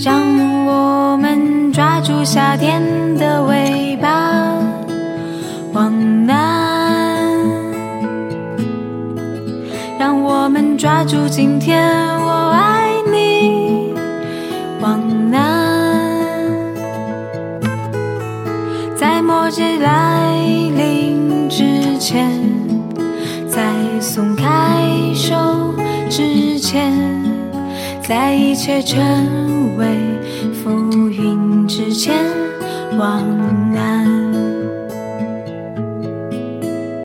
让我们抓住夏天的尾巴往南，让我们抓住今天我爱你往南，在末日来临之前，在松开手之前，在一切成为浮云之前往南。